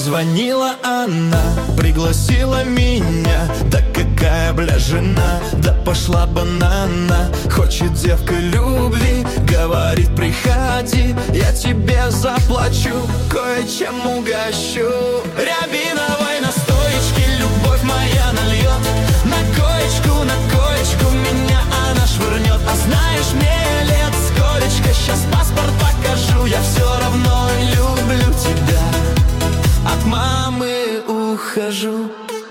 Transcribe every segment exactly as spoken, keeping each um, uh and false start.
Позвонила она, пригласила меня. Да какая, бля, жена, да пошла банана. Хочет девка любви, говорит, приходи, я тебе заплачу, кое-чем угощу. Рябиновой настоечки любовь моя нальет. На коечку, на коечку меня она швырнет. А знаешь, мне лет сколечко, сейчас паспорт покажу. Я все равно люблю тебя, от мамы ухожу.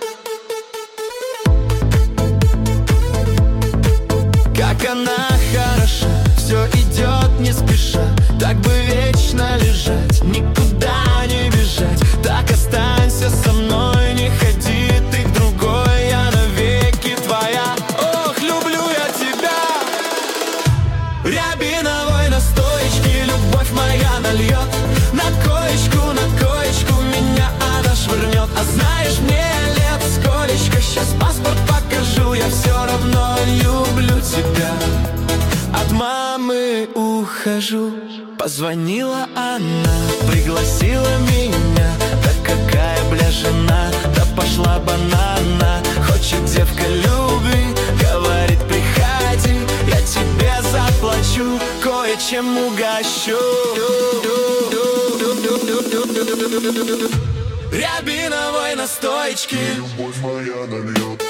Как она хороша, все идет не спеша. Так бы вечно лежать, никуда не бежать. Так останься со мной, не ходи ты к другой, я навеки твоя. Ох, люблю я тебя. Рябиновой настоечки любовь моя нальет. На коечку, на коечку меня она швырнет. А знаешь, мне лет сколечко, сейчас паспорт покажу. Я все равно люблю тебя, от мамы ухожу. Позвонила она, пригласила меня. Да какая, бля, жена, да пошла банана. Хочет девка любви, говорит, приходи, я тебе заплачу, кое-чем угощу. Рябиновой настоечки любовь моя нальет.